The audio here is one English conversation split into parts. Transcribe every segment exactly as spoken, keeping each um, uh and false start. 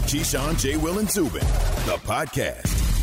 Keyshawn, J. Will, and Zubin, the podcast.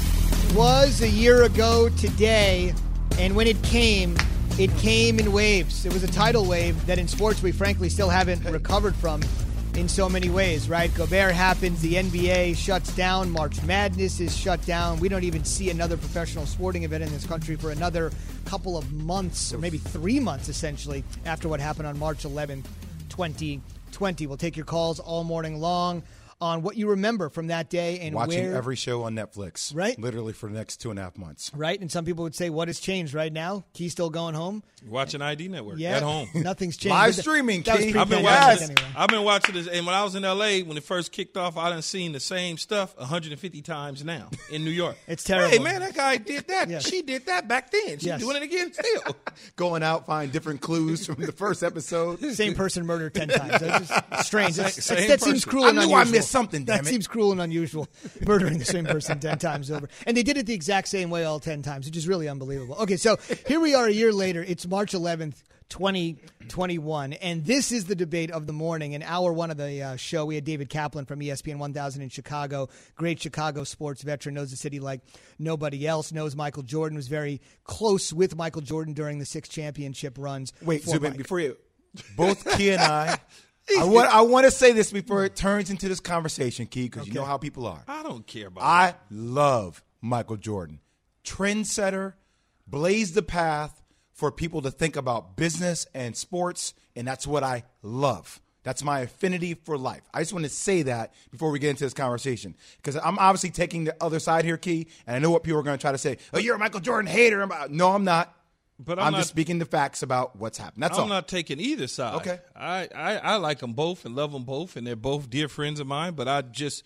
It was a year ago today, and when it came, it came in waves. It was a tidal wave that in sports we frankly still haven't recovered from in so many ways, right? Gobert happens, the N B A shuts down, March Madness is shut down. We don't even see another professional sporting event in this country for another couple of months, or maybe three months essentially, after what happened on March eleventh, twenty twenty. We'll take your calls all morning long on what you remember from that day and watching where, every show on Netflix, right? Literally for the next two and a half months, right? And some people would say, "What has changed right now? Key still going home, watching I D Network yeah, at home, nothing's changed." Live streaming. That Key. was I've been pre-pandemic watching. anyway. I've been watching this, and when I was in L A, when it first kicked off, I done seen the same stuff one hundred fifty times now in New York. It's terrible. Hey man, that guy did that. Yes. She did that back then. She's Yes. doing it again still. Going out, find different clues from the first episode. Same person murdered ten times. That's just strange. That's, Same that's, that seems person. cruel I and knew unusual. I missed something, damn That it. seems cruel and unusual, murdering the same person ten times over. And they did it the exact same way all ten times, which is really unbelievable. Okay, so here we are a year later. It's March eleventh, twenty twenty-one, and this is the debate of the morning. In hour one of the uh, show, we had David Kaplan from E S P N one thousand in Chicago, great Chicago sports veteran, knows the city like nobody else, knows Michael Jordan, was very close with Michael Jordan during the six championship runs. Wait, for Zubin, Mike. before you, both Key and I, I want, I want to say this before it turns into this conversation, Key, because you know how people are. I don't care about I it. love Michael Jordan. Trendsetter, blazed the path for people to think about business and sports, and that's what I love. That's my affinity for life. I just want to say that before we get into this conversation, because I'm obviously taking the other side here, Key, and I know what people are going to try to say. Oh, you're a Michael Jordan hater. I'm about, no, I'm not. But I'm, I'm, not, just speaking the facts about what's happened. That's I'm all. not taking either side. Okay. I, I, I like them both and love them both, and they're both dear friends of mine. But I just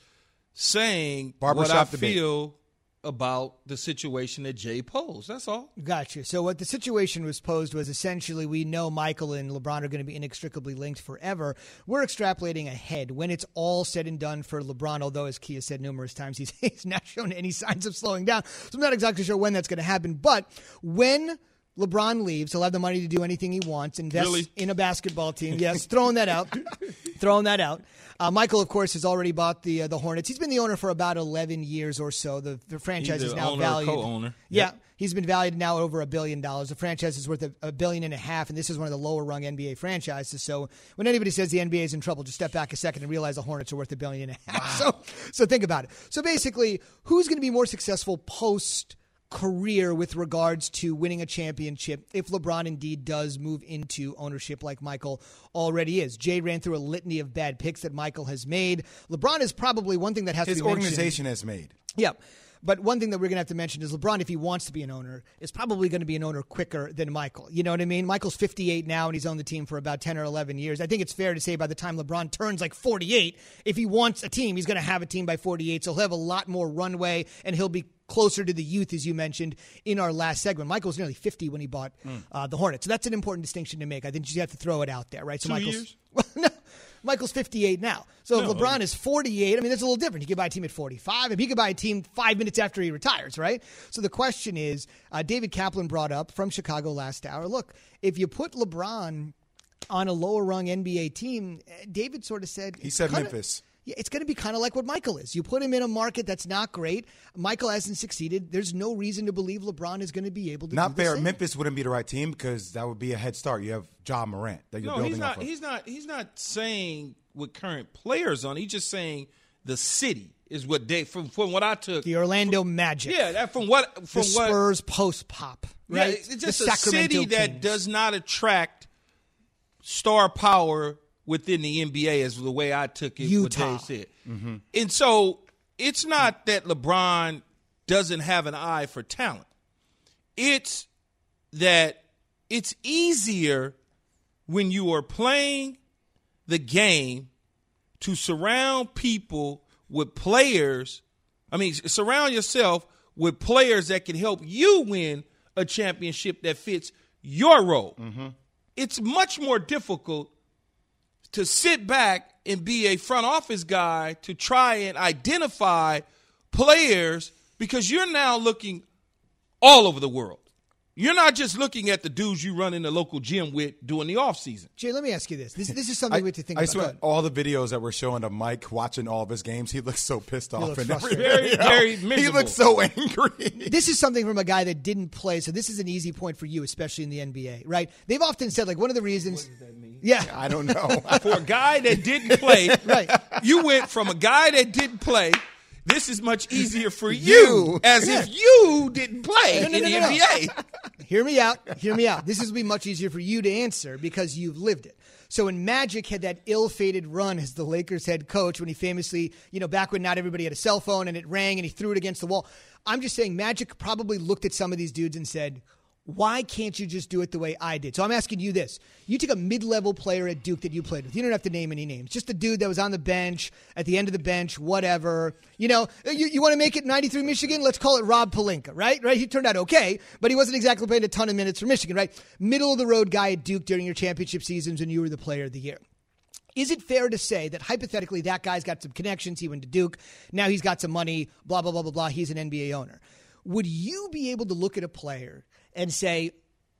saying Barbershop what I debate. feel about the situation that Jay posed. That's all. Gotcha. So what the situation was posed was essentially we know Michael and LeBron are going to be inextricably linked forever. We're extrapolating ahead. When it's all said and done for LeBron, although as Kia said numerous times, he's, he's not shown any signs of slowing down. So I'm not exactly sure when that's going to happen. But when LeBron leaves, he'll have the money to do anything he wants, invest Really? in a basketball team. Yes, throwing that out. throwing that out. Uh, Michael, of course, has already bought the uh, the Hornets. He's been the owner for about eleven years or so. The, the franchise He's is the now owner or valued. co-owner. Yeah, Yep. he's been valued now over a billion dollars. The franchise is worth a, a billion and a half, and this is one of the lower rung N B A franchises. So when anybody says the N B A is in trouble, just step back a second and realize the Hornets are worth a billion and a half. Wow. So, so think about it. So basically, who's going to be more successful post career with regards to winning a championship if LeBron indeed does move into ownership like Michael already is? Jay ran through a litany of bad picks that Michael has made. LeBron is probably one thing that has His to be mentioned. organization has made. Yeah. But one thing that we're going to have to mention is LeBron, if he wants to be an owner, is probably going to be an owner quicker than Michael. You know what I mean? Michael's fifty-eight now, and he's owned the team for about ten or eleven years. I think it's fair to say by the time LeBron turns like forty-eight, if he wants a team, he's going to have a team by forty-eight. So he'll have a lot more runway, and he'll be closer to the youth, as you mentioned in our last segment. Michael was nearly fifty when he bought mm. uh, the Hornets. So that's an important distinction to make. I think you have to throw it out there, right? So Two Michael's, years? Well, no. Michael's fifty-eight now. So no. if LeBron is forty-eight, I mean, that's a little different. He could buy a team at forty-five. If he could buy a team five minutes after he retires, right? So the question is, uh, David Kaplan brought up from Chicago last hour, look, if you put LeBron on a lower-rung N B A team, David sort of said... He said kinda, Memphis. Yeah, it's going to be kind of like what Michael is. You put him in a market that's not great. Michael hasn't succeeded. There's no reason to believe LeBron is going to be able to Not do the fair. same. Memphis wouldn't be the right team because that would be a head start. You have Ja Morant that you're No, building he's off not. of. He's not. He's not saying with current players on. He's just saying the city is what they from from what I took. The Orlando Magic. Yeah, that from what from the what Spurs post-pop, Yeah, right? it's just the a Sacramento city that Kings. does not attract star power within the N B A, is the way I took it. Utah. What Dave said, mm-hmm. And so it's not that LeBron doesn't have an eye for talent. It's that it's easier when you are playing the game to surround people with players. I mean, surround yourself with players that can help you win a championship that fits your role. Mm-hmm. It's much more difficult to sit back and be a front office guy to try and identify players because you're now looking all over the world. You're not just looking at the dudes you run in the local gym with during the offseason. Jay, let me ask you this. This, this is something I, we have to think I about. swear, all the videos that we're showing of Mike watching all of his games, he looks so pissed off. looks And frustrated. Very, very miserable. He looks so angry. This is something from a guy that didn't play, so this is an easy point for you, especially in the N B A, right? They've often said, like, one of the reasons. What does that mean? Yeah. I don't know. For a guy that didn't play, Right. you went from a guy that didn't play. This is much easier for you, You. as Yeah. if you didn't play No, no, in no, the no, N B A. Hear me out. Hear me out. This is be much easier for you to answer because you've lived it. So when Magic had that ill-fated run as the Lakers head coach, when he famously, you know, back when not everybody had a cell phone and it rang and he threw it against the wall, I'm just saying Magic probably looked at some of these dudes and said, why can't you just do it the way I did? So I'm asking you this. You took a mid-level player at Duke that you played with. You don't have to name any names. Just a dude that was on the bench, at the end of the bench, whatever. You know, you, you want to make it ninety-three Michigan? Let's call it Rob Pelinka, right? Right? He turned out okay, but he wasn't exactly playing a ton of minutes for Michigan, right? Middle-of-the-road guy at Duke during your championship seasons and you were the player of the year. Is it fair to say that hypothetically that guy's got some connections, he went to Duke, now he's got some money, blah, blah, blah, blah, blah, he's an N B A owner. Would you be able to look at a player and say,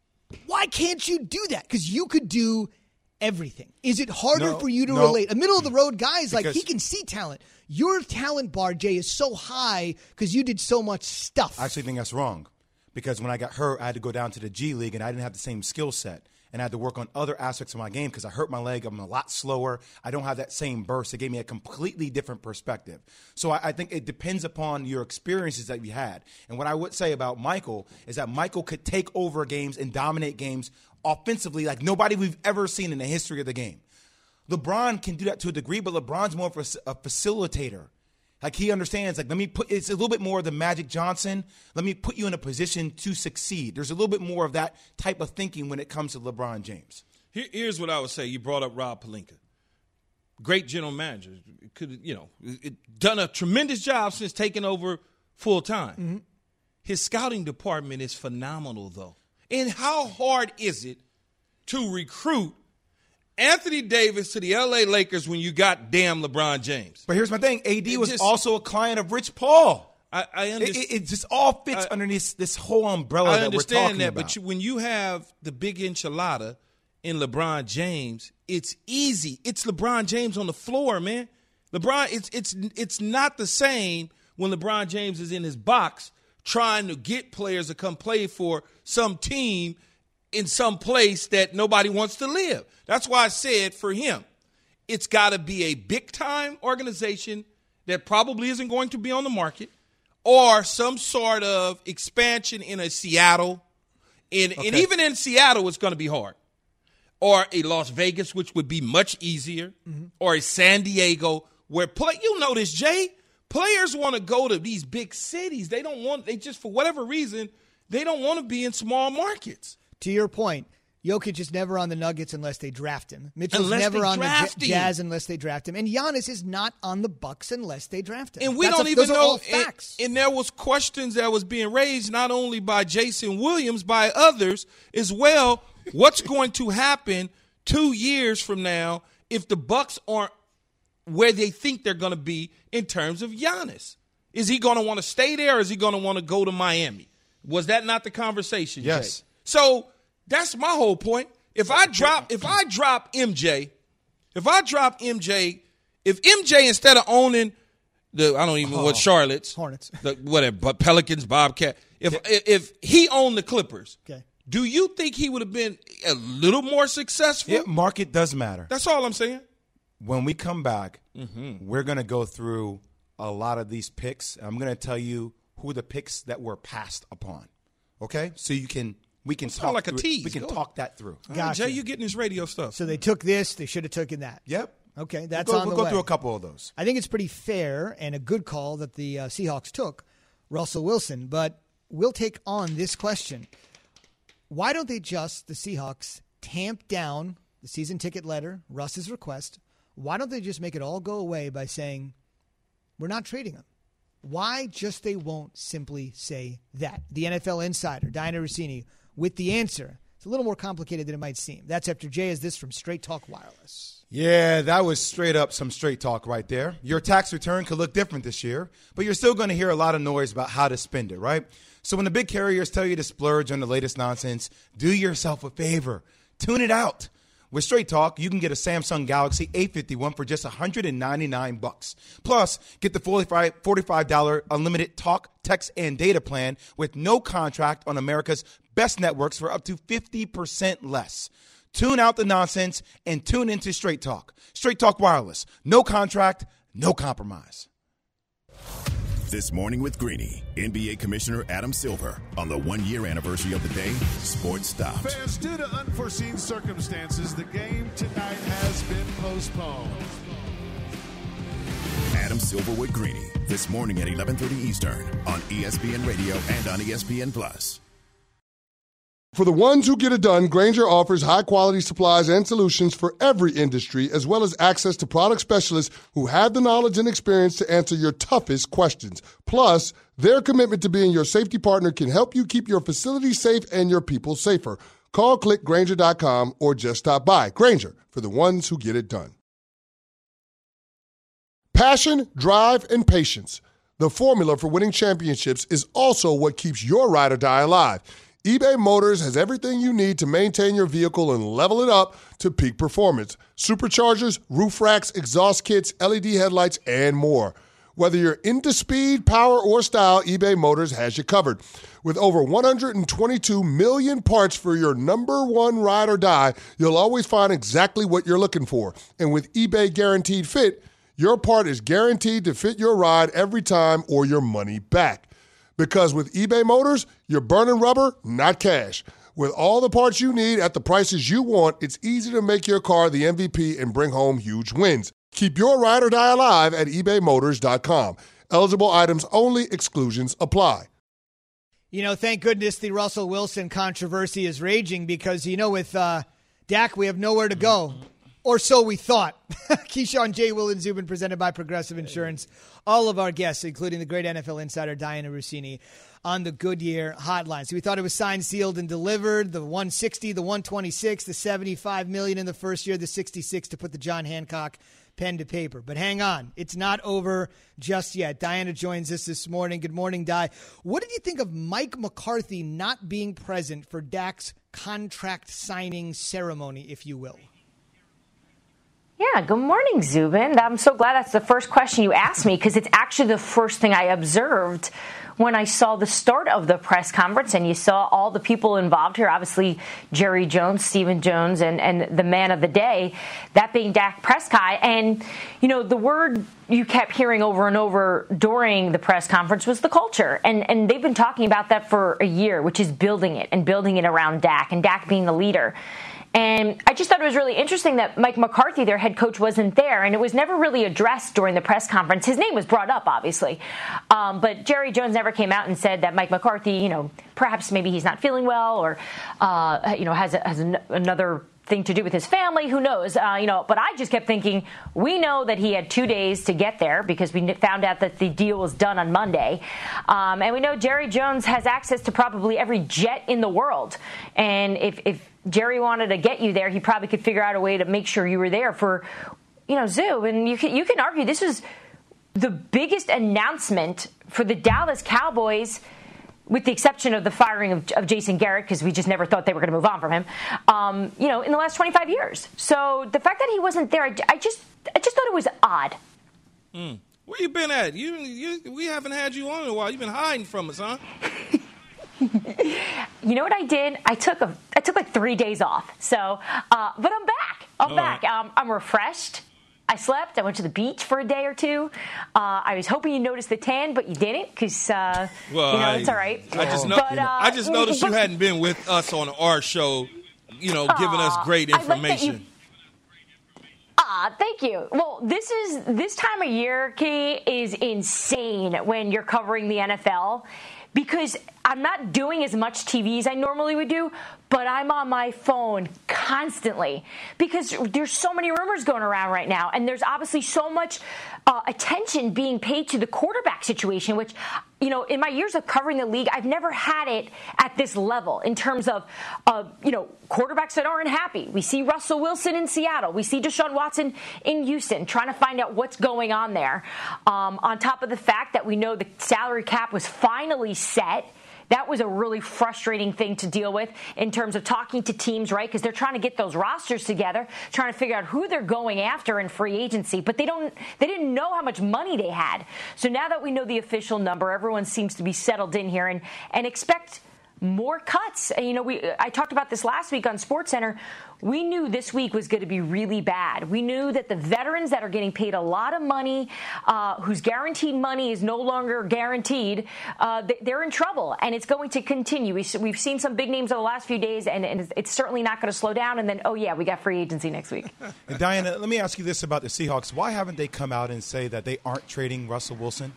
why can't you do that? Because you could do everything. Is it harder No, for you to no. relate? A middle-of-the-road guy is like, Because- he can see talent. Your talent bar, Jay, is so high because you did so much stuff. I actually think that's wrong because when I got hurt, I had to go down to the G League and I didn't have the same skill set. And I had to work on other aspects of my game because I hurt my leg. I'm a lot slower. I don't have that same burst. It gave me a completely different perspective. So I, I think it depends upon your experiences that you had. And what I would say about Michael is that Michael could take over games and dominate games offensively like nobody we've ever seen in the history of the game. LeBron can do that to a degree, but LeBron's more of a, a facilitator. Like he understands, like, let me put, it's a little bit more of the Magic Johnson. Let me put you in a position to succeed. There's a little bit more of that type of thinking when it comes to LeBron James. Here, here's what I would say. You brought up Rob Pelinka. Great general manager. Could, you know, it, done a tremendous job since taking over full time. Mm-hmm. His scouting department is phenomenal, though. And how hard is it to recruit Anthony Davis to the L A Lakers when you got damn LeBron James? But here's my thing. A D It was just- also a client of Rich Paul. I, I It, understand. it, it just all fits I- under this, this whole umbrella I that we're understand talking that, about. but you, when you have the big enchilada in LeBron James, it's easy. It's LeBron James on the floor, man. LeBron, it's it's it's not the same when LeBron James is in his box trying to get players to come play for some team in some place that nobody wants to live. That's why I said for him, it's got to be a big-time organization that probably isn't going to be on the market, or some sort of expansion in a Seattle. In, And Okay. even in Seattle, it's going to be hard. Or a Las Vegas, which would be much easier, Mm-hmm. or a San Diego, where play. You know this, Jay. Players want to go to these big cities. They don't want. They just, for whatever reason, they don't want to be in small markets. To your point, Jokic is never on the Nuggets unless they draft him. Mitchell's Unless never they on the draft J- him. Jazz unless they draft him. And Giannis is not on the Bucks unless they draft him. And we That's don't a- even those are know. all And, facts. and there was questions that was being raised not only by Jason Williams, by others as well. What's going to happen two years from now if the Bucks aren't where they think they're going to be in terms of Giannis? Is he going to want to stay there, or is he going to want to go to Miami? Was that not the conversation, Yes. Jay? So that's my whole point. If I drop, if I drop M J, if I drop M J, if M J instead of owning the, I don't even know what Charlotte's, Hornets. the, whatever, but Pelicans, Bobcat, if if he owned the Clippers, Okay. do you think he would have been a little more successful? Yeah, market does matter. That's all I'm saying. When we come back, Mm-hmm. we're going to go through a lot of these picks. I'm going to tell you who the picks that were passed upon. Okay? So you can we can Sound talk like a through it. tease. We can Go. talk that through. All right, Gotcha. Jay, you getting this radio stuff. So they took this. They should have taken that. Yep. Okay, that's we'll go, on we'll the go way. through a couple of those. I think it's pretty fair and a good call that the uh, Seahawks took Russell Wilson. But we'll take on this question. Why don't they just, the Seahawks, tamp down the season ticket letter, Russ's request? Why don't they just make it all go away by saying, we're not trading him? Why just they won't simply say that? The N F L insider, Diana Rossini, with the answer It's a little more complicated than it might seem. That's after Jay has this from Straight Talk Wireless. Yeah, that was straight up some straight talk right there. Your tax return could look different this year, but you're still going to hear a lot of noise about how to spend it, right? So when the big carriers tell you to splurge on the latest nonsense, do yourself a favor. Tune it out. With Straight Talk, you can get a Samsung Galaxy A fifty-one for just one hundred ninety-nine bucks. Plus, get the forty-five dollars unlimited talk, text, and data plan with no contract on America's best networks for up to fifty percent less. Tune out the nonsense and tune into Straight Talk. Straight Talk Wireless. No contract, no compromise. This Morning with Greeny, N B A Commissioner Adam Silver. On the one-year anniversary of the day, sports stopped. Fans, due to unforeseen circumstances, the game tonight has been postponed. Adam Silver with Greeny, this morning at eleven thirty Eastern on E S P N Radio and on E S P N Plus. For the ones who get it done, Grainger offers high-quality supplies and solutions for every industry, as well as access to product specialists who have the knowledge and experience to answer your toughest questions. Plus, their commitment to being your safety partner can help you keep your facility safe and your people safer. Call click Grainger dot com or just stop by. Grainger, for the ones who get it done. Passion, drive, and patience. The formula for winning championships is also what keeps your ride or die alive. eBay Motors has everything you need to maintain your vehicle and level it up to peak performance. Superchargers, roof racks, exhaust kits, L E D headlights, and more. Whether you're into speed, power, or style, eBay Motors has you covered. With over one hundred twenty-two million parts for your number one ride or die, you'll always find exactly what you're looking for. And with eBay Guaranteed Fit, your part is guaranteed to fit your ride every time or your money back. Because with eBay Motors, you're burning rubber, not cash. With all the parts you need at the prices you want, it's easy to make your car the M V P and bring home huge wins. Keep your ride or die alive at ebay motors dot com. Eligible items only. Exclusions apply. You know, thank goodness the Russell Wilson controversy is raging because, you know, with uh, Dak, we have nowhere to go. Or so we thought. Keyshawn, J. Will, and Zubin, presented by Progressive Insurance. All of our guests, including the great N F L insider Diana Rossini, on the Goodyear hotline. So we thought it was signed, sealed, and delivered. The one sixty, the one twenty-six, the seventy-five million dollars in the first year, the sixty-six to put the John Hancock pen to paper. But hang on. It's not over just yet. Diana joins us this morning. Good morning, Di. What did you think of Mike McCarthy not being present for Dak's contract signing ceremony, if you will? Yeah, good morning, Zubin. I'm so glad that's the first question you asked me because it's actually the first thing I observed when I saw the start of the press conference and you saw all the people involved here, obviously Jerry Jones, Stephen Jones, and, and the man of the day, that being Dak Prescott. And, you know, the word you kept hearing over and over during the press conference was the culture. And, and they've been talking about that for a year, which is building it and building it around Dak and Dak being the leader. And I just thought it was really interesting that Mike McCarthy, their head coach, wasn't there. And it was never really addressed during the press conference. His name was brought up, obviously. Um, but Jerry Jones never came out and said that Mike McCarthy, you know, perhaps maybe he's not feeling well or, uh, you know, has, a, has an, another thing to do with his family. Who knows? Uh, you know, but I just kept thinking, we know that he had two days to get there because we found out that the deal was done on Monday. Um, and we know Jerry Jones has access to probably every jet in the world. And if, if Jerry wanted to get you there, he probably could figure out a way to make sure you were there for, you know, Zoo. And you can, you can argue this was the biggest announcement for the Dallas Cowboys, with the exception of the firing of, of Jason Garrett, because we just never thought they were going to move on from him, um, you know, in the last twenty-five years. So the fact that he wasn't there, I, I just I just thought it was odd. Mm. Where you been at? You, you, we haven't had you on in a while. You've been hiding from us, huh? You know what I did? I took a I took like three days off. So, uh, but I'm back. I'm All back. right. Um, I'm refreshed. I slept. I went to the beach for a day or two. Uh, I was hoping you noticed the tan, but you didn't because, uh, well, you know, I, it's all right. I just, know, but, uh, I just noticed but, you hadn't been with us on our show, you know, giving us great information. Ah, thank you. Well, this is this time of year, Key, is insane when you're covering the N F L because I'm not doing as much T V as I normally would do, but I'm on my phone constantly because there's so many rumors going around right now, and there's obviously so much uh, attention being paid to the quarterback situation, which, you know, in my years of covering the league, I've never had it at this level in terms of, uh, you know, quarterbacks that aren't happy. We see Russell Wilson in Seattle. We see Deshaun Watson in Houston, trying to find out what's going on there. Um, on top of the fact that we know the salary cap was finally set. That was a really frustrating thing to deal with in terms of talking to teams, right? Because they're trying to get those rosters together, trying to figure out who they're going after in free agency, but they don't, they didn't know how much money they had. So now that we know the official number, everyone seems to be settled in here and, and expect more cuts. And, you know, we I talked about this last week on SportsCenter. We knew this week was going to be really bad. We knew that the veterans that are getting paid a lot of money, uh, whose guaranteed money is no longer guaranteed, uh, they're in trouble, and it's going to continue. We've seen some big names over the last few days, and it's certainly not going to slow down. And then, oh, yeah, we got free agency next week. And Diana, let me ask you this about the Seahawks. Why haven't they come out and say that they aren't trading Russell Wilson?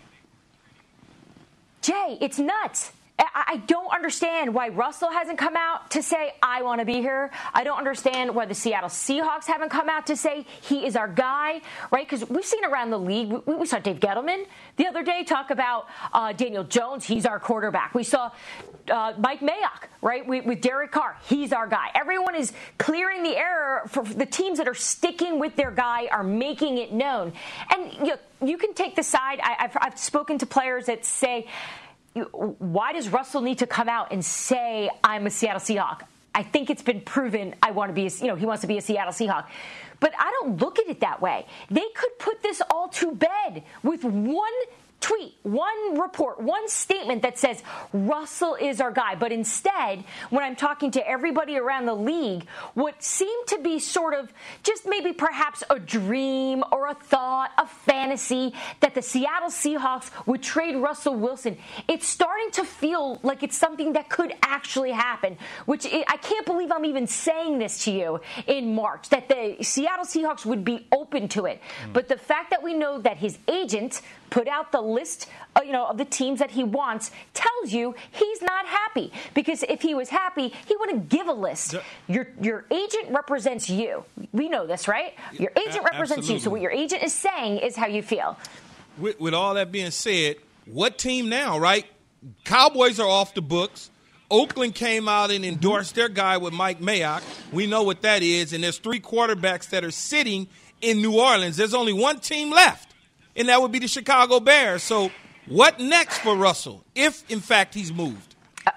Jay, it's nuts. I don't understand why Russell hasn't come out to say, I want to be here. I don't understand why the Seattle Seahawks haven't come out to say he is our guy, right? Because we've seen around the league. We, we saw Dave Gettleman the other day talk about uh, Daniel Jones. He's our quarterback. We saw uh, Mike Mayock, right, with, with Derek Carr. He's our guy. Everyone is clearing the air for the teams that are sticking with their guy, are making it known. And you know, you can take the side. I, I've, I've spoken to players that say, why does Russell need to come out and say, I'm a Seattle Seahawk? I think it's been proven I want to be, a, you know, he wants to be a Seattle Seahawk. But I don't look at it that way. They could put this all to bed with one tweet, one report, one statement that says Russell is our guy. But instead, when I'm talking to everybody around the league, what seemed to be sort of just maybe perhaps a dream or a thought, a fantasy that the Seattle Seahawks would trade Russell Wilson, it's starting to feel like it's something that could actually happen, which I can't believe I'm even saying this to you in March, that the Seattle Seahawks would be open to it. Mm. But the fact that we know that his agent put out the list, uh, you know, of the teams that he wants tells you he's not happy. Because if he was happy, he wouldn't give a list. Your your agent represents you. We know this, right? Your agent a- represents absolutely. you. So what your agent is saying is how you feel. With, with all that being said, what team now, right? Cowboys are off the books. Oakland came out and endorsed their guy with Mike Mayock. We know what that is. And there's three quarterbacks that are sitting in New Orleans. There's only one team left, and that would be the Chicago Bears. So what next for Russell, if, in fact, he's moved? Uh,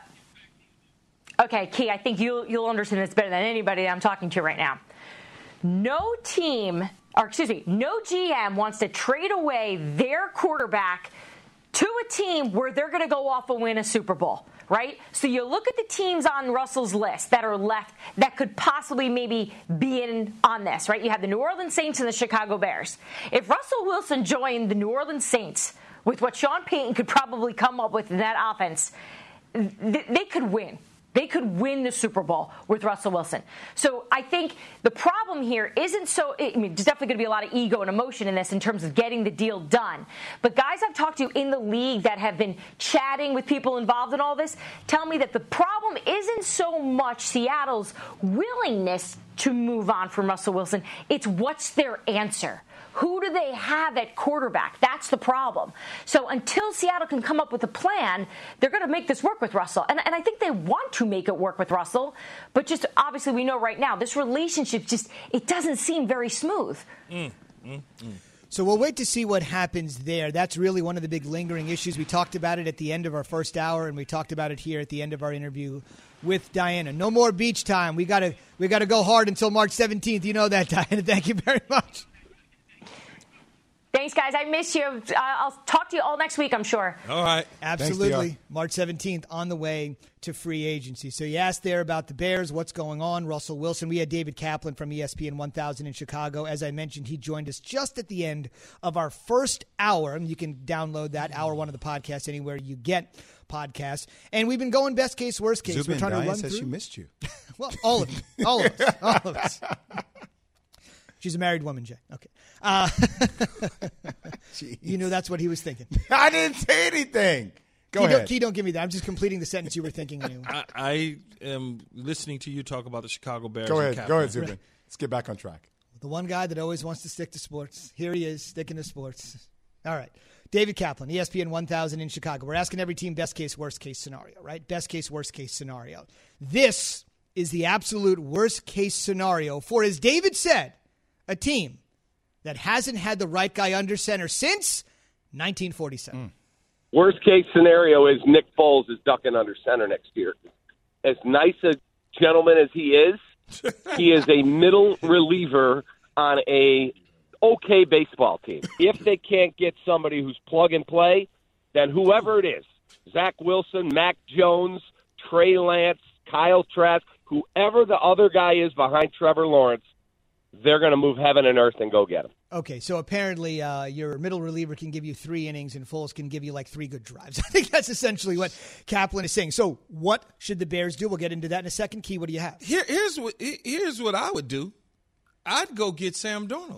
okay, Key, I think you'll, you'll understand this better than anybody I'm talking to right now. No team, or excuse me, no G M wants to trade away their quarterback to a team where they're going to go off and win a Super Bowl, right? So you look at the teams on Russell's list that are left that could possibly maybe be in on this, right? You have the New Orleans Saints and the Chicago Bears. If Russell Wilson joined the New Orleans Saints with what Sean Payton could probably come up with in that offense, th- they could win. They could win the Super Bowl with Russell Wilson. So I think the problem here isn't so, I mean, there's definitely going to be a lot of ego and emotion in this in terms of getting the deal done. But guys I've talked to in the league that have been chatting with people involved in all this tell me that the problem isn't so much Seattle's willingness to move on from Russell Wilson. It's what's their answer. Who do they have at quarterback? That's the problem. So until Seattle can come up with a plan, they're going to make this work with Russell. And, and I think they want to make it work with Russell. But just obviously we know right now, this relationship just, it doesn't seem very smooth. Mm, mm, mm. So we'll wait to see what happens there. That's really one of the big lingering issues. We talked about it at the end of our first hour, and we talked about it here at the end of our interview with Diana. No more beach time. We got to we got to go hard until March seventeenth. You know that, Diana. Thank you very much. Thanks, guys. I miss you. Uh, I'll talk to you all next week, I'm sure. All right. Absolutely. Thanks, March seventeenth on the way to free agency. So you asked there about the Bears, what's going on, Russell Wilson. We had David Kaplan from E S P N one thousand in Chicago. As I mentioned, he joined us just at the end of our first hour. And you can download that hour one of the podcast anywhere you get podcasts. And we've been going best case, worst case. Zubin, We're trying Diane to run says through. she missed you. Well, all of them. All of us. All of us. She's a married woman, Jay. Okay. Uh, you know that's what he was thinking. I didn't say anything. Go Key, ahead. Don't, Key, don't give me that. I'm just completing the sentence you were thinking. Anyway. I, I am listening to you talk about the Chicago Bears. Go and ahead. Kaplan. Go ahead, Zubin. Let's get back on track. The one guy that always wants to stick to sports. Here he is, sticking to sports. All right. David Kaplan, E S P N one thousand in Chicago. We're asking every team best case, worst case scenario, right? Best case, worst case scenario. This is the absolute worst case scenario for, as David said, a team that hasn't had the right guy under center since nineteen forty-seven. Mm. Worst case scenario is Nick Foles is ducking under center next year. As nice a gentleman as he is, he is a middle reliever on a okay baseball team. If they can't get somebody who's plug and play, then whoever it is, Zach Wilson, Mac Jones, Trey Lance, Kyle Trask, whoever the other guy is behind Trevor Lawrence, they're going to move heaven and earth and go get him. Okay, so apparently uh, your middle reliever can give you three innings and Foles can give you like three good drives. I think that's essentially what Kaplan is saying. So what should the Bears do? We'll get into that in a second. Key, what do you have? Here, here's what here's what I would do. I'd go get Sam Darnold.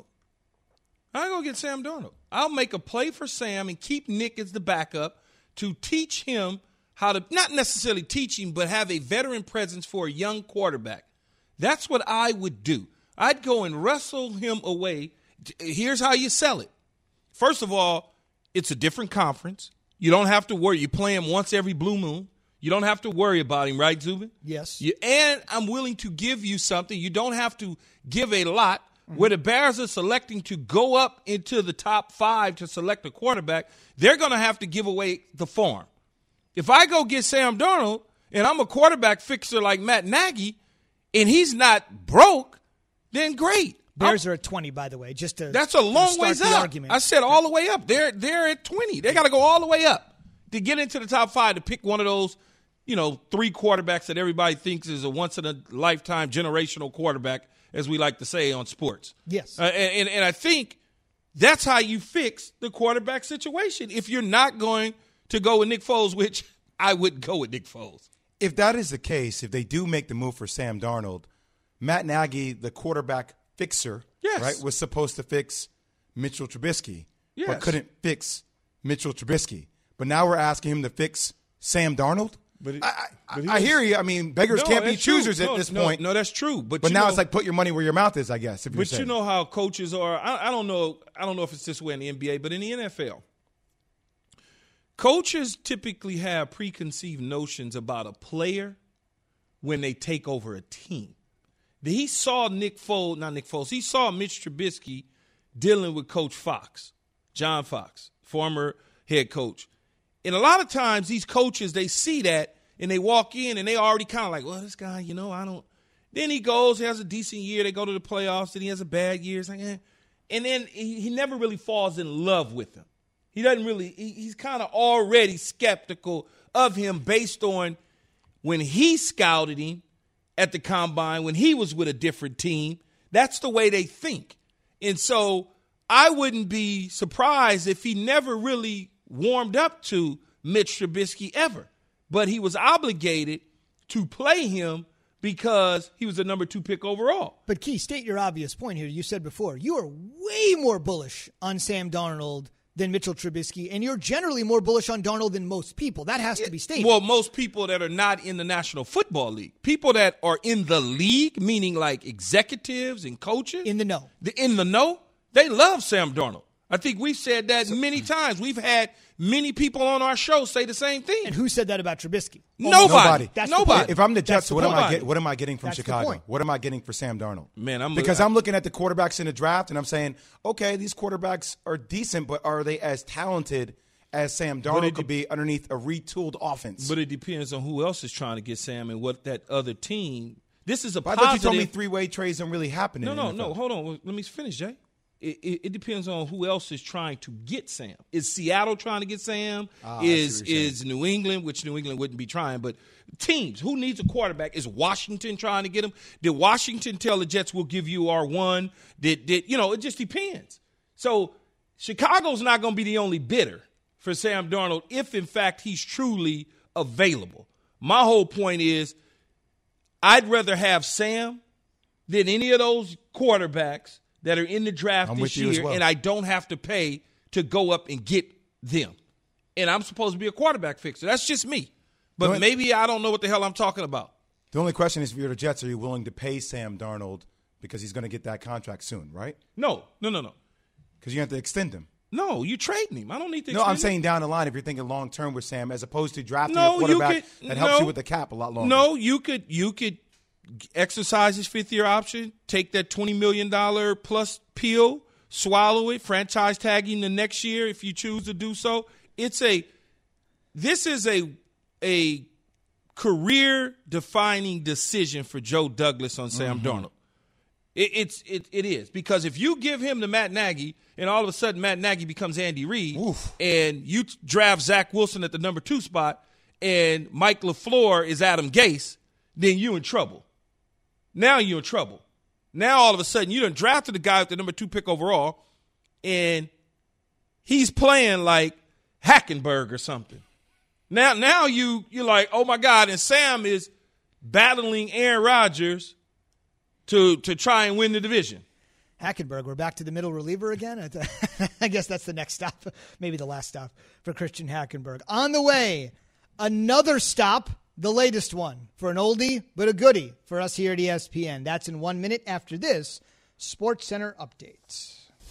I'd go get Sam Darnold. I'll make a play for Sam and keep Nick as the backup to teach him how to, not necessarily teach him, but have a veteran presence for a young quarterback. That's what I would do. I'd go and wrestle him away. Here's how you sell it. First of all, it's a different conference. You don't have to worry. You play him once every blue moon. You don't have to worry about him, right, Zubin? Yes. You, and I'm willing to give you something. You don't have to give a lot. Mm-hmm. Where the Bears are selecting to go up into the top five to select a quarterback, they're going to have to give away the farm. If I go get Sam Darnold and I'm a quarterback fixer like Matt Nagy and he's not broke, then great. Bears I'm, are at twenty, by the way, just to That's a long ways up. Argument. I said all the way up. They're they're at twenty. They got to go all the way up to get into the top five to pick one of those, you know, three quarterbacks that everybody thinks is a once-in-a-lifetime generational quarterback, as we like to say on sports. Yes. Uh, and, and I think that's how you fix the quarterback situation. If you're not going to go with Nick Foles, which I would go with Nick Foles. If that is the case, if they do make the move for Sam Darnold, Matt Nagy, the quarterback fixer, yes. right, was supposed to fix Mitchell Trubisky, yes. but couldn't fix Mitchell Trubisky. But now we're asking him to fix Sam Darnold? But it, I, but I, I hear you. I mean, beggars no, can't be true. choosers no, at this no, point. No, that's true. But, but you now know, it's like put your money where your mouth is, I guess. If you're but saying. you know how coaches are. I, I don't know. I don't know if it's this way in the N B A, but in the N F L, coaches typically have preconceived notions about a player when they take over a team. He saw Nick Foles, not Nick Foles. He saw Mitch Trubisky dealing with Coach Fox, John Fox, former head coach. And a lot of times these coaches, they see that and they walk in and they already kind of like, well, this guy, you know, I don't. Then he goes, he has a decent year. They go to the playoffs. Then he has a bad year. It's like, eh. And then he, he never really falls in love with him. He doesn't really, he, he's kind of already skeptical of him based on when he scouted him at the combine, when he was with a different team. That's the way they think. And so I wouldn't be surprised if he never really warmed up to Mitch Trubisky ever. But he was obligated to play him because he was the number two pick overall. But, Key, state your obvious point here. You said before, you are way more bullish on Sam Darnold than Mitchell Trubisky, and you're generally more bullish on Darnold than most people. That has to be stated. Well, most people that are not in the National Football League. People that are in the league, meaning like executives and coaches. In the know. The, in the know, they love Sam Darnold. I think we've said that many times. We've had many people on our show say the same thing. And who said that about Trubisky? Nobody. Nobody. That's Nobody. If I'm the Jets, the what am I point. get, What am I getting from That's the Chicago? point. What am I getting for Sam Darnold? Man, I'm because I, I'm looking at the quarterbacks in the draft and I'm saying, okay, these quarterbacks are decent, but are they as talented as Sam Darnold could be underneath a retooled offense? But it depends on who else is trying to get Sam and what that other team. This is a but positive. I thought you told me three-way trades don't really happen. No, in no, the N F L. no. Hold on. Let me finish, Jay. It, it, it depends on who else is trying to get Sam. Is Seattle trying to get Sam? Ah, is is New England, which New England wouldn't be trying, but teams, who needs a quarterback? Is Washington trying to get him? Did Washington tell the Jets we'll give you our one? Did, did you know, it just depends. So Chicago's not going to be the only bidder for Sam Darnold if, in fact, he's truly available. My whole point is I'd rather have Sam than any of those quarterbacks that are in the draft I'm this with you as year, well. and I don't have to pay to go up and get them. And I'm supposed to be a quarterback fixer. That's just me. But only, maybe I don't know what the hell I'm talking about. The only question is, if you're the Jets, are you willing to pay Sam Darnold because he's going to get that contract soon, right? No, no, no, no. Because you have to extend him. No, you trading him. I don't need to No, extend I'm saying him. down the line if you're thinking long-term with Sam as opposed to drafting No, a quarterback you could, that helps no, you with the cap a lot longer. No, you could you could exercise his fifth-year option, take that twenty million dollars plus pill, swallow it, franchise tag him the next year if you choose to do so. It's a this is a a career-defining decision for Joe Douglas on Sam Mm-hmm. Darnold. It, it's it it is because if you give him to Matt Nagy and all of a sudden Matt Nagy becomes Andy Reid and you t- draft Zach Wilson at the number two spot and Mike LaFleur is Adam Gase, then you in trouble. Now you're in trouble. Now all of a sudden you done drafted the guy with the number two pick overall and he's playing like Hackenberg or something. Now now you you're like, oh my God, and Sam is battling Aaron Rodgers to to try and win the division. Hackenberg, we're back to the middle reliever again. I guess that's the next stop, maybe the last stop for Christian Hackenberg. On the way, another stop, the latest one, for an oldie but a goodie for us here at E S P N. That's in one minute after this SportsCenter update.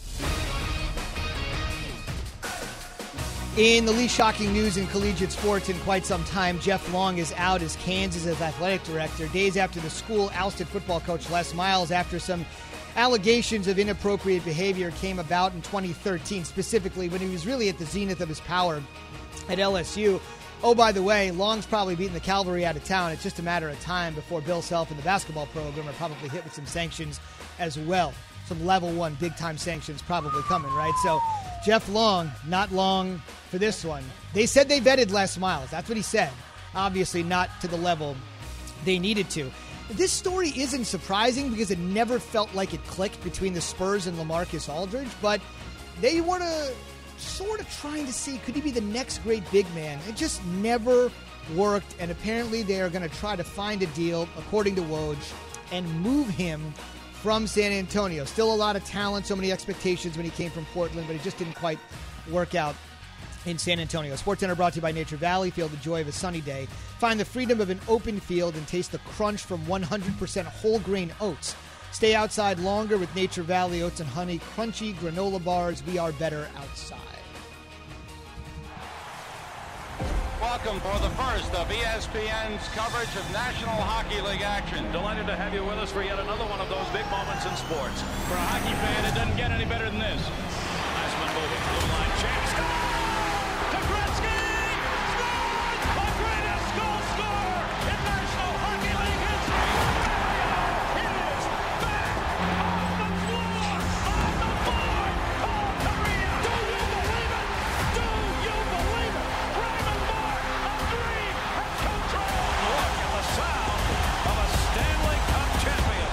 In the least shocking news in collegiate sports in quite some time, Jeff Long is out as Kansas' athletic director days after the school ousted football coach Les Miles after some allegations of inappropriate behavior came about in twenty thirteen, specifically when he was really at the zenith of his power at L S U. Oh, by the way, Long's probably beaten the cavalry out of town. It's just a matter of time before Bill Self and the basketball program are probably hit with some sanctions as well. Some level one big-time sanctions probably coming, right? So Jeff Long, not long for this one. They said they vetted Les Miles. That's what he said. Obviously not to the level they needed to. This story isn't surprising because it never felt like it clicked between the Spurs and LaMarcus Aldridge, but they were to sort of trying to see, could he be the next great big man? It just never worked, and apparently they are going to try to find a deal, according to Woj, and move him from San Antonio. Still a lot of talent, so many expectations when he came from Portland, but it just didn't quite work out in San Antonio. SportsCenter brought to you by Nature Valley. Feel the joy of a sunny day. Find the freedom of an open field and taste the crunch from one hundred percent whole grain oats. Stay outside longer with Nature Valley Oats and Honey crunchy granola bars. We are better outside. Welcome for the first of E S P N's coverage of National Hockey League action. Delighted to have you with us for yet another one of those big moments in sports. For a hockey fan, it doesn't get any better than this. Glassman moving, blue line, chance, score! To Gretzky! Scored! The greatest goal scorer in National Hockey League history! It is back on the floor! On the board! Paul Kariya! Do you believe it? Do you believe it? Raymond Moore, a dream has come true! Look at the sound of a Stanley Cup champion!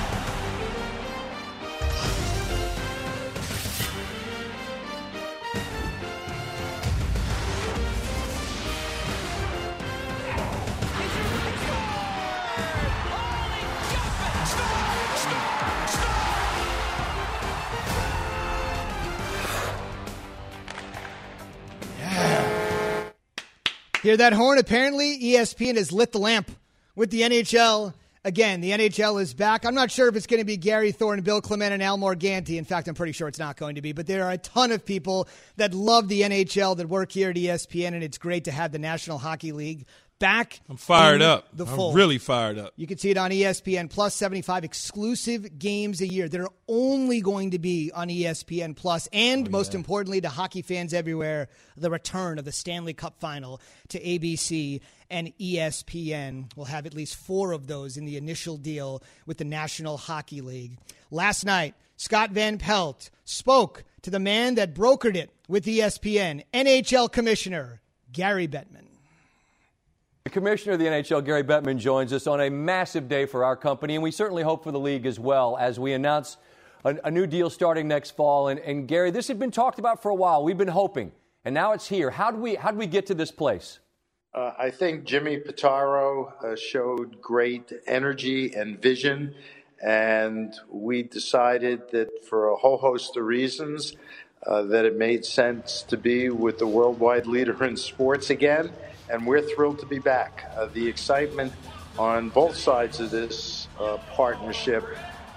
Hear that horn? Apparently, E S P N has lit the lamp with the N H L. Again, the N H L is back. I'm not sure if it's going to be Gary Thorne, Bill Clement, and Al Morganti. In fact, I'm pretty sure it's not going to be. But there are a ton of people that love the N H L that work here at E S P N, and it's great to have the National Hockey League back. I'm fired in up. The I'm fold. really fired up. You can see it on E S P N Plus, seventy-five exclusive games a year that are only going to be on E S P N Plus, and oh, most yeah. importantly to hockey fans everywhere, the return of the Stanley Cup Final to A B C and E S P N. We'll have at least four of those in the initial deal with the National Hockey League. Last night, Scott Van Pelt spoke to the man that brokered it with E S P N, N H L Commissioner Gary Bettman. The Commissioner of the N H L, Gary Bettman, joins us on a massive day for our company, and we certainly hope for the league as well as we announce a, a new deal starting next fall. And, and Gary, this had been talked about for a while. We've been hoping, and now it's here. How do we how do we get to this place? Uh, I think Jimmy Pitaro uh, showed great energy and vision, and we decided that for a whole host of reasons uh, that it made sense to be with the worldwide leader in sports again. And we're thrilled to be back. Uh, the excitement on both sides of this uh, partnership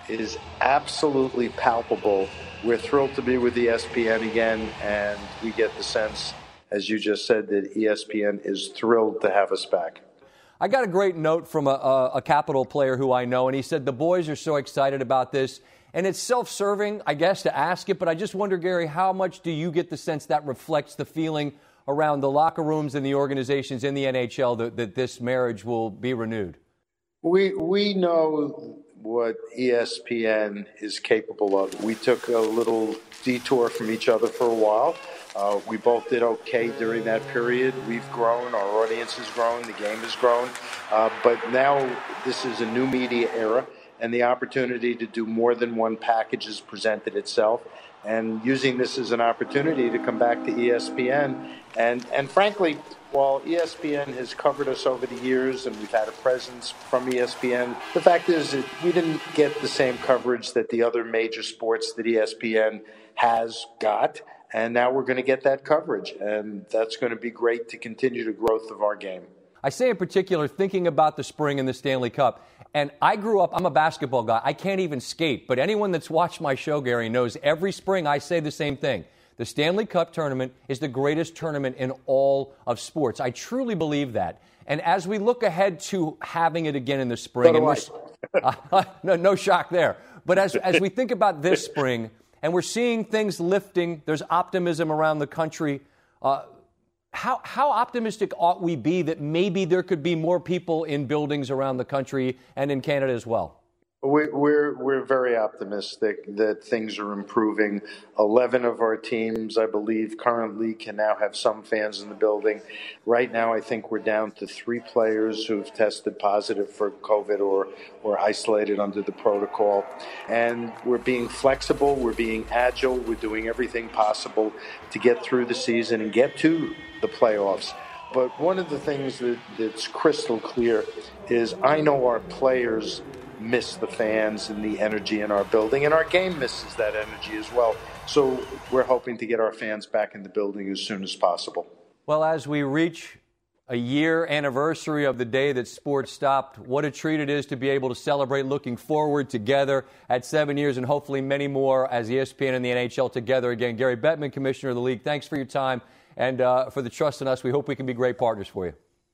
is absolutely palpable. We're thrilled to be with E S P N again, and we get the sense, as you just said, that E S P N is thrilled to have us back. I got a great note from a, a, a Capital player who I know, and he said the boys are so excited about this. And it's self-serving, I guess, to ask it, but I just wonder, Gary, how much do you get the sense that reflects the feeling around the locker rooms and the organizations in the N H L that, that this marriage will be renewed? We we know what E S P N is capable of. We took a little detour from each other for a while. Uh, we both did okay during that period. We've grown, our audience has grown, the game has grown. Uh, but now this is a new media era, and the opportunity to do more than one package has presented itself. And using this as an opportunity to come back to E S P N. And, and frankly, while E S P N has covered us over the years and we've had a presence from E S P N, the fact is that we didn't get the same coverage that the other major sports that E S P N has got. And now we're going to get that coverage. And that's going to be great to continue the growth of our game. I say in particular, thinking about the spring and the Stanley Cup, and I grew up, I'm a basketball guy. I can't even skate, but anyone that's watched my show, Gary, knows every spring I say the same thing. The Stanley Cup tournament is the greatest tournament in all of sports. I truly believe that. And as we look ahead to having it again in the spring, So do and we're, uh, no, no shock there. But as as we think about this spring, and we're seeing things lifting, there's optimism around the country. Uh, How how optimistic ought we be that maybe there could be more people in buildings around the country and in Canada as well? We, we're we're very optimistic that things are improving. Eleven of our teams, I believe, currently can now have some fans in the building. Right now, I think we're down to three players who've tested positive for COVID or or isolated under the protocol. And we're being flexible. We're being agile. We're doing everything possible to get through the season and get to the playoffs. But one of the things that, that's crystal clear is I know our players miss the fans and the energy in our building, and our game misses that energy as well. So we're hoping to get our fans back in the building as soon as possible. Well, as we reach a year anniversary of the day that sports stopped, what a treat it is to be able to celebrate looking forward together at seven years and hopefully many more as E S P N and the N H L together again. Gary Bettman, Commissioner of the League, thanks for your time and uh, for the trust in us. We hope we can be great partners for you.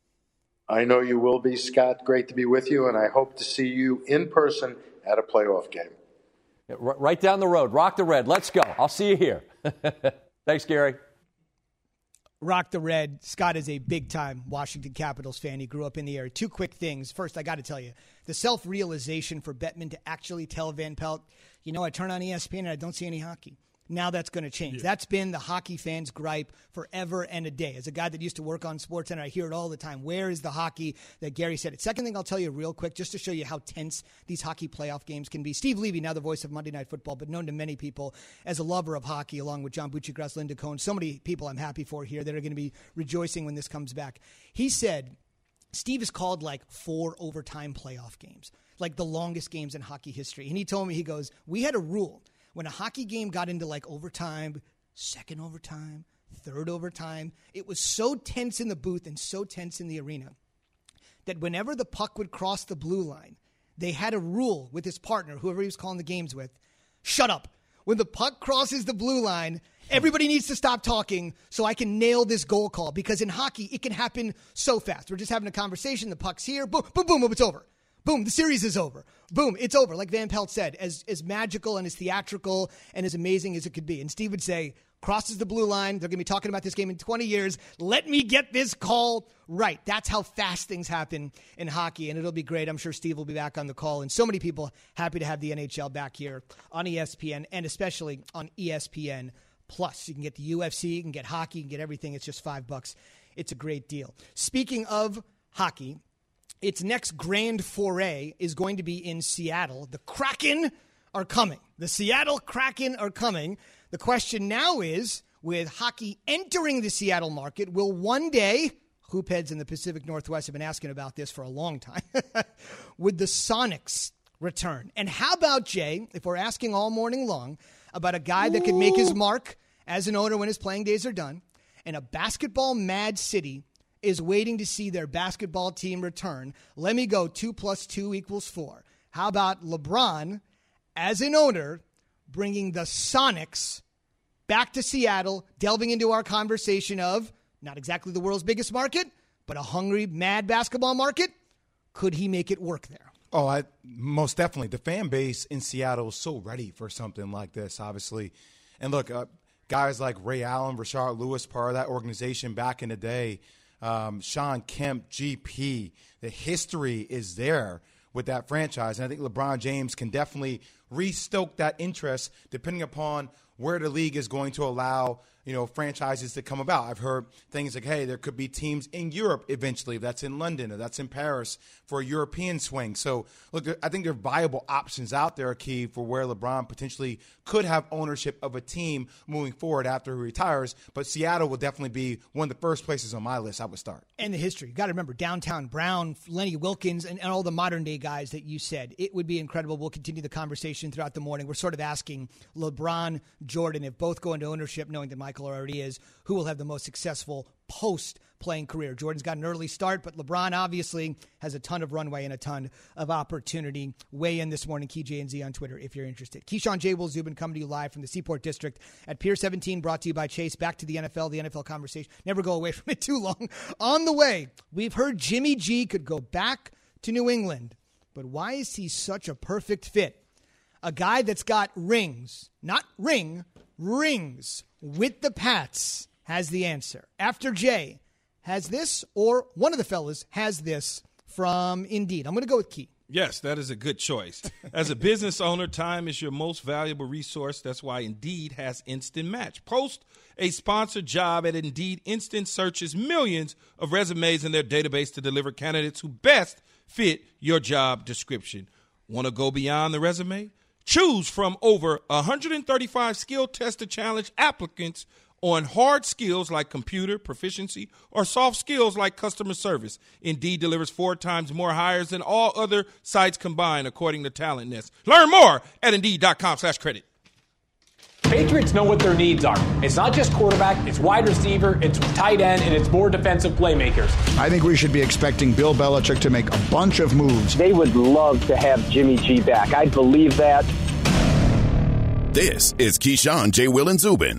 I know you will be, Scott. Great to be with you, and I hope to see you in person at a playoff game. Yeah, r- right down the road. Rock the Red. Let's go. I'll see you here. Thanks, Gary. Rock the Red. Scott is a big-time Washington Capitals fan. He grew up in the area. Two quick things. First, I got to tell you, the self-realization for Bettman to actually tell Van Pelt, you know, I turn on E S P N and I don't see any hockey. Now that's going to change. Yeah. That's been the hockey fans' gripe forever and a day. As a guy that used to work on SportsCenter, I hear it all the time. Where is the hockey that Gary said it? Second thing I'll tell you real quick, just to show you how tense these hockey playoff games can be. Steve Levy, now the voice of Monday Night Football, but known to many people as a lover of hockey, along with John Buccigross, Linda Cohn. So many people I'm happy for here that are going to be rejoicing when this comes back. He said Steve has called like four overtime playoff games, like the longest games in hockey history. And he told me, he goes, we had a rule. When a hockey game got into like overtime, second overtime, third overtime, it was so tense in the booth and so tense in the arena that whenever the puck would cross the blue line, they had a rule with his partner, whoever he was calling the games with, shut up. When the puck crosses the blue line, everybody needs to stop talking so I can nail this goal call, because in hockey, it can happen so fast. We're just having a conversation, the puck's here, boom, boom, boom, boom, it's over. Boom, the series is over. Boom, it's over. Like Van Pelt said, as as magical and as theatrical and as amazing as it could be. And Steve would say, crosses the blue line. They're going to be talking about this game in twenty years. Let me get this call right. That's how fast things happen in hockey, and it'll be great. I'm sure Steve will be back on the call, and so many people happy to have the N H L back here on E S P N, and especially on E S P N Plus. You can get the U F C, you can get hockey, you can get everything. It's just five bucks. It's a great deal. Speaking of hockey, its next grand foray is going to be in Seattle. The Kraken are coming. The Seattle Kraken are coming. The question now is, with hockey entering the Seattle market, will one day, hoopheads in the Pacific Northwest have been asking about this for a long time, would the Sonics return? And how about, Jay, if we're asking all morning long about a guy that could make his mark as an owner when his playing days are done, and a basketball-mad city is waiting to see their basketball team return. Let me go two plus two equals four. How about LeBron as an owner, bringing the Sonics back to Seattle, delving into our conversation of not exactly the world's biggest market, but a hungry, mad basketball market? Could he make it work there? Oh, I most definitely. The fan base in Seattle is so ready for something like this, obviously. And look, uh, guys like Ray Allen, Rashard Lewis, part of that organization back in the day, um, Sean Kemp, G P, the history is there with that franchise. And I think LeBron James can definitely re-stoke that interest depending upon where the league is going to allow, you know, franchises to come about. I've heard things like, hey, there could be teams in Europe eventually, if that's in London or that's in Paris, for a European swing. So, look, I think there are viable options out there, Key, for where LeBron potentially could have ownership of a team moving forward after he retires. But Seattle will definitely be one of the first places on my list I would start. And the history. You got to remember, Downtown Brown, Lenny Wilkens, and, and all the modern-day guys that you said. It would be incredible. We'll continue the conversation throughout the morning. We're sort of asking LeBron, Jordan, if both go into ownership, knowing that Michael already is, who will have the most successful post-playing career. Jordan's got an early start, but LeBron obviously has a ton of runway and a ton of opportunity. Weigh in this morning, Key J and Z on Twitter if you're interested. Keyshawn J. Will Zubin coming to you live from the Seaport District at Pier seventeen, brought to you by Chase. Back to the N F L, the N F L conversation. Never go away from it too long. On the way, we've heard Jimmy G could go back to New England, but why is he such a perfect fit? A guy that's got rings, not ring, rings with the Pats has the answer. After Jay has this, or one of the fellas has this from Indeed. I'm going to go with Key. Yes, that is a good choice. As a business owner, time is your most valuable resource. That's why Indeed has Instant Match. Post a sponsored job at Indeed. Instant searches millions of resumes in their database to deliver candidates who best fit your job description. Want to go beyond the resume? Choose from over one hundred thirty-five skill tester challenge applicants on hard skills like computer proficiency or soft skills like customer service. Indeed delivers four times more hires than all other sites combined, according to Talent Nest. Learn more at Indeed.com slash credit. Patriots know what their needs are. It's not just quarterback, it's wide receiver, it's tight end, and it's more defensive playmakers. I think we should be expecting Bill Belichick to make a bunch of moves. They would love to have Jimmy G back. I believe that. This is Keyshawn, J. Will, and Zubin.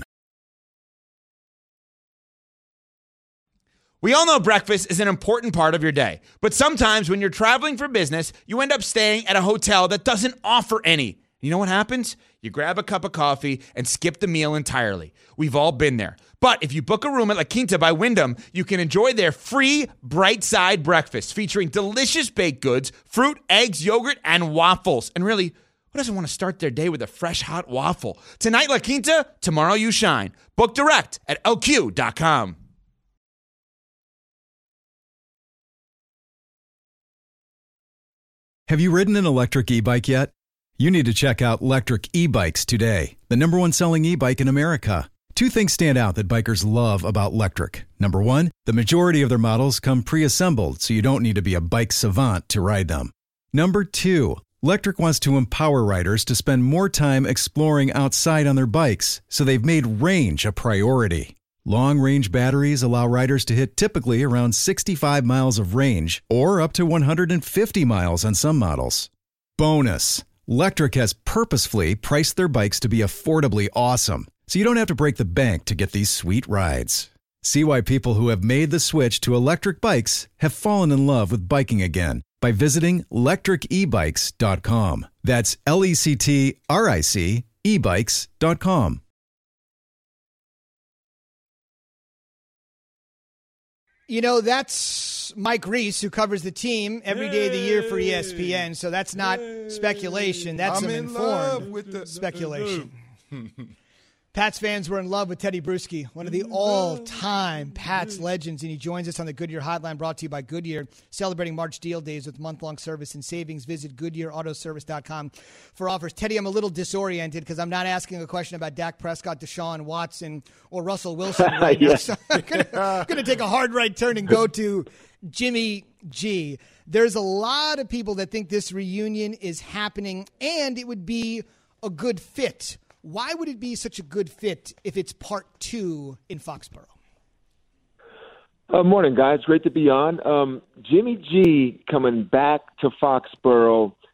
We all know breakfast is an important part of your day, but sometimes when you're traveling for business, you end up staying at a hotel that doesn't offer any. You know what happens? You grab a cup of coffee and skip the meal entirely. We've all been there. But if you book a room at La Quinta by Wyndham, you can enjoy their free Bright Side breakfast featuring delicious baked goods, fruit, eggs, yogurt, and waffles. And really, who doesn't want to start their day with a fresh, hot waffle? Tonight, La Quinta, tomorrow you shine. Book direct at L Q dot com. Have you ridden an electric e-bike yet? You need to check out Lectric E-Bikes today, the number one selling e-bike in America. Two things stand out that bikers love about Lectric. Number one, the majority of their models come pre-assembled, so you don't need to be a bike savant to ride them. Number two, Lectric wants to empower riders to spend more time exploring outside on their bikes, so they've made range a priority. Long-range batteries allow riders to hit typically around sixty-five miles of range, or up to one hundred fifty miles on some models. Bonus! Lectric has purposefully priced their bikes to be affordably awesome, so you don't have to break the bank to get these sweet rides. See why people who have made the switch to electric bikes have fallen in love with biking again by visiting lectric e bikes dot com. That's L E C T R I C e bikes dot com. You know, that's Mike Reese, who covers the team every day of the year for E S P N, so that's not speculation. That's I'm some in informed love with the, speculation. Pats fans were in love with Teddy Bruschi, one of the all-time Pats legends, and he joins us on the Goodyear Hotline, brought to you by Goodyear, celebrating March Deal Days with month-long service and savings. Visit Goodyear Auto Service dot com for offers. Teddy, I'm a little disoriented because I'm not asking a question about Dak Prescott, Deshaun Watson, or Russell Wilson right now. So I'm going to take a hard right turn and go to Jimmy G. There's a lot of people that think this reunion is happening, and it would be a good fit. Why would it be such a good fit if it's part two in Foxborough? Uh, morning, guys. Great to be on. Um, Jimmy G coming back to Foxborough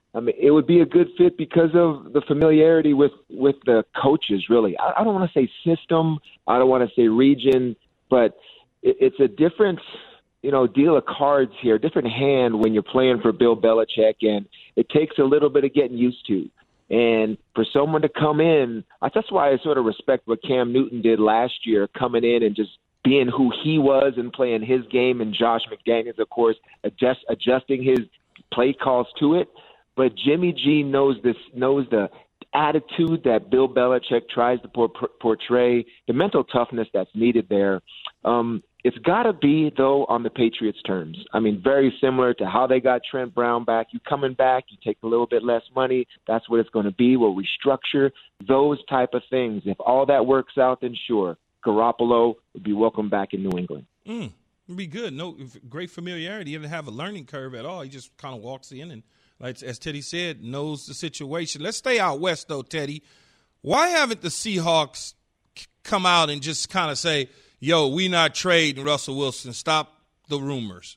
I mean, it would be a good fit because of the familiarity with, with the coaches, really. I, I don't want to say system. I don't want to say region, but it, it's a different, you know, deal of cards here, different hand when you're playing for Bill Belichick, and it takes a little bit of getting used to. And for someone to come in, that's why I sort of respect what Cam Newton did last year, coming in and just being who he was and playing his game, and Josh McDaniels, of course, adjust, adjusting his play calls to it. But Jimmy G knows this, knows the attitude that Bill Belichick tries to por- portray, the mental toughness that's needed there. Um, it's got to be, though, on the Patriots' terms. I mean, very similar to how they got Trent Brown back. You coming back, you take a little bit less money. That's what it's going to be. We'll restructure those type of things. If all that works out, then sure, Garoppolo would be welcome back in New England. Mm, it'd be good. No, great familiarity. He didn't have a learning curve at all. He just kind of walks in and, like as Teddy said, knows the situation. Let's stay out west, though, Teddy. Why haven't the Seahawks come out and just kind of say, yo, we not trading Russell Wilson, stop the rumors?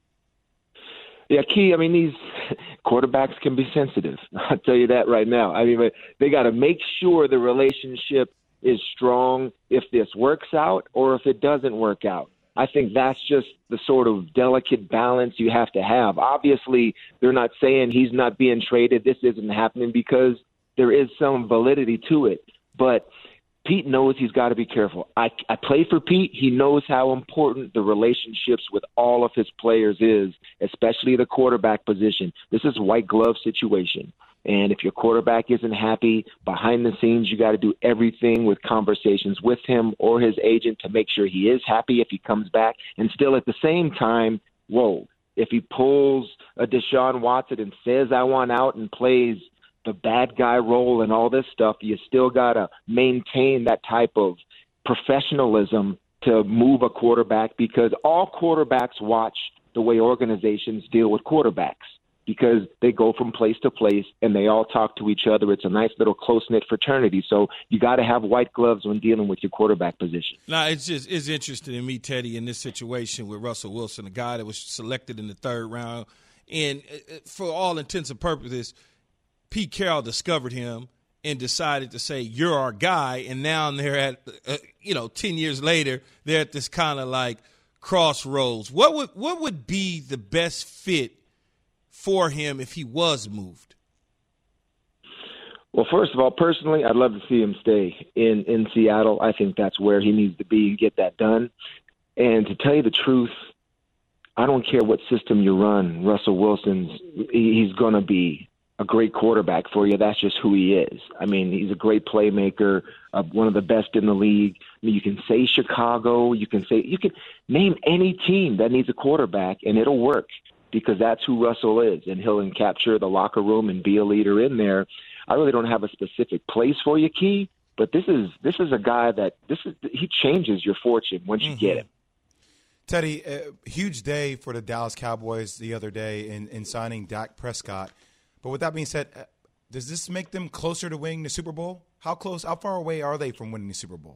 Yeah, Key, I mean, these quarterbacks can be sensitive. I'll tell you that right now. I mean, they got to make sure the relationship is strong if this works out or if it doesn't work out. I think that's just the sort of delicate balance you have to have. Obviously, they're not saying he's not being traded. This isn't happening because there is some validity to it. But Pete knows he's got to be careful. I, I play for Pete. He knows how important the relationships with all of his players is, especially the quarterback position. This is a white glove situation. And if your quarterback isn't happy, behind the scenes, you got to do everything with conversations with him or his agent to make sure he is happy if he comes back. And still at the same time, whoa, if he pulls a Deshaun Watson and says, I want out, and plays the bad guy role and all this stuff, you still got to maintain that type of professionalism to move a quarterback, because all quarterbacks watch the way organizations deal with quarterbacks, because they go from place to place and they all talk to each other. It's a nice little close-knit fraternity. So you got to have white gloves when dealing with your quarterback position. Now, it's just it's interesting to me, Teddy, in this situation with Russell Wilson, a guy that was selected in the third round. And for all intents and purposes, Pete Carroll discovered him and decided to say, you're our guy. And now they're at, uh, you know, ten years later, they're at this kind of like crossroads. What would what would be the best fit for him if he was moved? Well, first of all, personally, I'd love to see him stay in, in Seattle. I think that's where he needs to be and get that done. And to tell you the truth, I don't care what system you run, Russell Wilson's, he's going to be a great quarterback for you. That's just who he is. I mean, he's a great playmaker, uh, one of the best in the league. I mean, you can say Chicago, you can say, you can name any team that needs a quarterback and it'll work, because that's who Russell is, and he'll capture the locker room and be a leader in there. I really don't have a specific place for you, Key, but this is this is a guy that this is he changes your fortune once you mm-hmm. get him. Teddy, a huge day for the Dallas Cowboys the other day in, in signing Dak Prescott. But with that being said, does this make them closer to winning the Super Bowl? How close, how far away are they from winning the Super Bowl?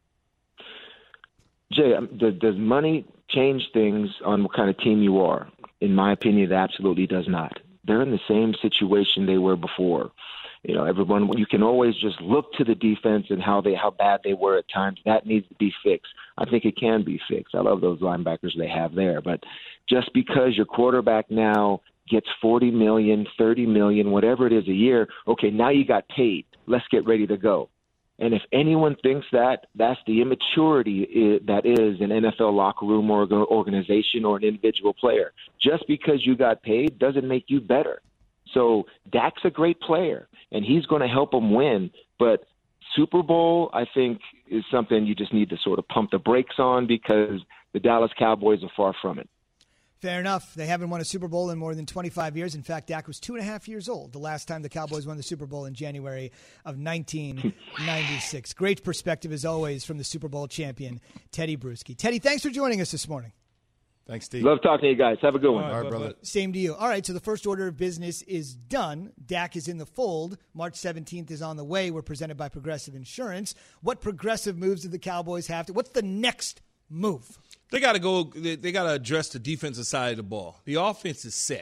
Jay, does money change things on what kind of team you are? In my opinion, it absolutely does not. They're in the same situation they were before. You know, everyone, you can always just look to the defense and how they how bad they were at times. That needs to be fixed. I think it can be fixed. I love those linebackers they have there. But just because your quarterback now gets forty million dollars, thirty million dollars, whatever it is a year, okay, now you got paid. Let's get ready to go. And if anyone thinks that, that's the immaturity that is an N F L locker room or organization or an individual player. Just because you got paid doesn't make you better. So Dak's a great player, and he's going to help them win. But Super Bowl, I think, is something you just need to sort of pump the brakes on, because the Dallas Cowboys are far from it. Fair enough. They haven't won a Super Bowl in more than twenty-five years. In fact, Dak was two and a half years old the last time the Cowboys won the Super Bowl in January of nineteen ninety-six. Great perspective, as always, from the Super Bowl champion, Teddy Bruschi. Teddy, thanks for joining us this morning. Thanks, Steve. Love talking to you guys. Have a good one. All right, All right brother. Same to you. All right, so the first order of business is done. Dak is in the fold. March seventeenth is on the way. We're presented by Progressive Insurance. What progressive moves do the Cowboys have to? What's the next move? They got to go. They, they got to address the defensive side of the ball. The offense is set.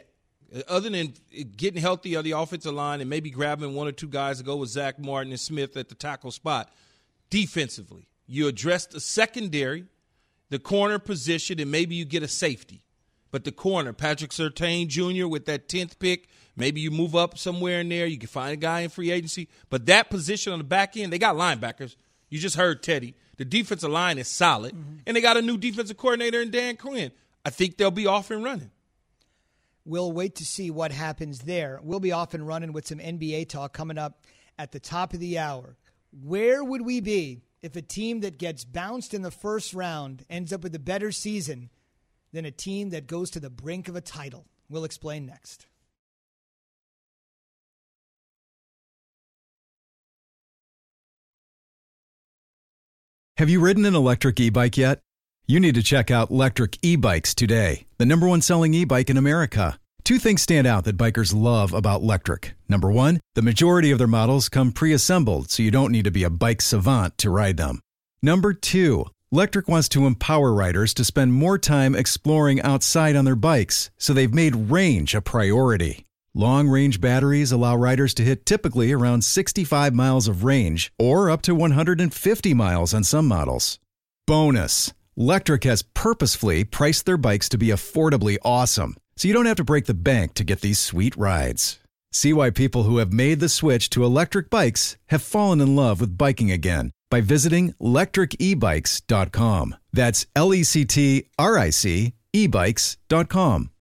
Other than getting healthy on the offensive line and maybe grabbing one or two guys to go with Zach Martin and Smith at the tackle spot, defensively, you address the secondary, the corner position, and maybe you get a safety. But the corner, Patrick Surtain Junior with that tenth pick, maybe you move up somewhere in there. You can find a guy in free agency. But that position on the back end, they got linebackers. You just heard Teddy. The defensive line is solid. Mm-hmm. And they got a new defensive coordinator in Dan Quinn. I think they'll be off and running. We'll wait to see what happens there. We'll be off and running with some N B A talk coming up at the top of the hour. Where would we be if a team that gets bounced in the first round ends up with a better season than a team that goes to the brink of a title? We'll explain next. Have you ridden an electric e-bike yet? You need to check out Lectric E-Bikes today, the number one selling e-bike in America. Two things stand out that bikers love about Lectric. Number one, the majority of their models come pre-assembled, so you don't need to be a bike savant to ride them. Number two, Lectric wants to empower riders to spend more time exploring outside on their bikes, so they've made range a priority. Long-range batteries allow riders to hit typically around sixty-five miles of range, or up to one hundred fifty miles on some models. Bonus, Lectric has purposefully priced their bikes to be affordably awesome, so you don't have to break the bank to get these sweet rides. See why people who have made the switch to electric bikes have fallen in love with biking again by visiting lectric e bikes dot com. That's L E C T R I C e bikes dot com.